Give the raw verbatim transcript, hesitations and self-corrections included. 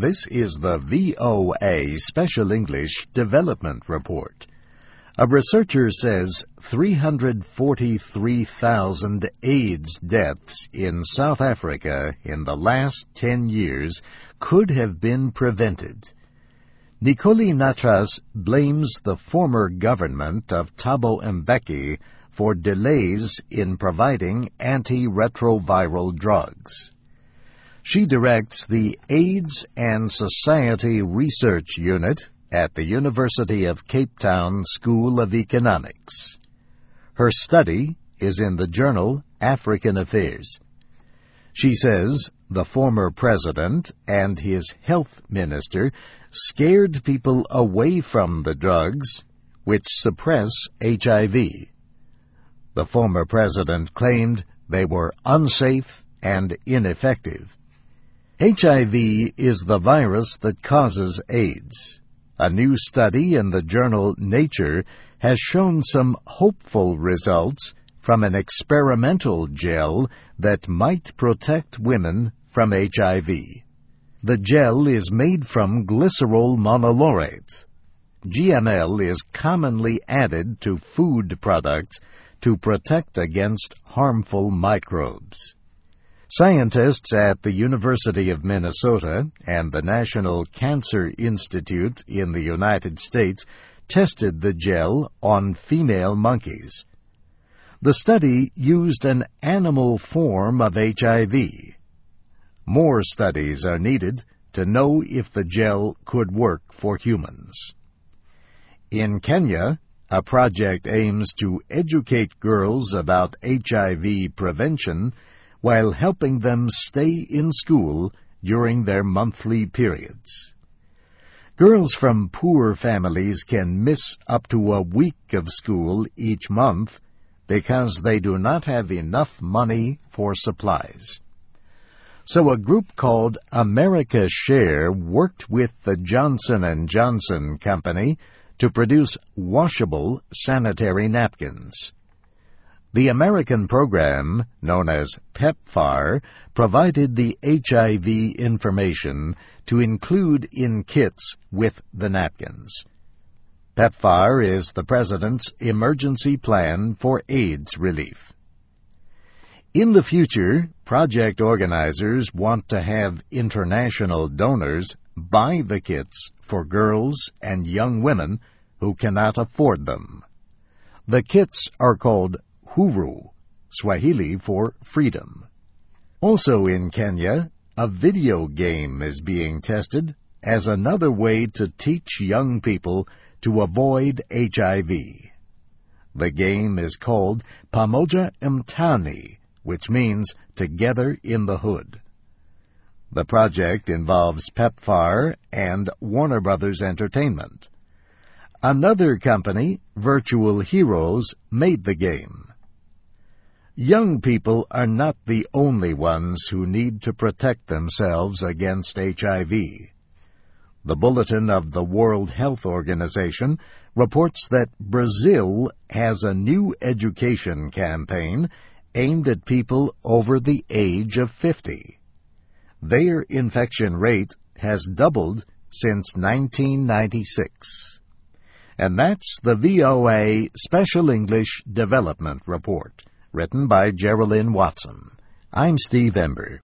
This is the V O A Special English Development Report. A researcher says three hundred forty-three thousand AIDS deaths in South Africa in the last ten years could have been prevented. Nicoli Natras blames the former government of Thabo Mbeki for delays in providing antiretroviral drugs. She directs the AIDS and Society Research Unit at the University of Cape Town School of Economics. Her study is in the journal African Affairs. She says the former president and his health minister scared people away from the drugs which suppress H I V. The former president claimed they were unsafe and ineffective. H I V is the virus that causes AIDS. A new study in the journal Nature has shown some hopeful results from an experimental gel that might protect women from H I V. The gel is made from glycerol monolaurate. G M L is commonly added to food products to protect against harmful microbes. Scientists at the University of Minnesota and the National Cancer Institute in the United States tested the gel on female monkeys. The study used an animal form of H I V. More studies are needed to know if the gel could work for humans. In Kenya, a project aims to educate girls about H I V prevention while helping them stay in school during their monthly periods. Girls from poor families can miss up to a week of school each month because they do not have enough money for supplies. So a group called America Share worked with the Johnson and Johnson Company to produce washable sanitary napkins. The American program, known as PEPFAR, provided the H I V information to include in kits with the napkins. PEPFAR is the President's emergency plan for AIDS relief. In the future, project organizers want to have international donors buy the kits for girls and young women who cannot afford them. The kits are called Huru, Swahili for freedom. Also in Kenya, a video game is being tested as another way to teach young people to avoid H I V. The game is called Pamoja Mtaani, which means Together in the Hood. The project involves PEPFAR and Warner Brothers Entertainment. Another company, Virtual Heroes, made the game. Young people are not the only ones who need to protect themselves against H I V. The Bulletin of the World Health Organization reports that Brazil has a new education campaign aimed at people over the age of fifty. Their infection rate has doubled since nineteen ninety-six. And that's the V O A Special English Development Report, written by Geraldine Watson. I'm Steve Ember.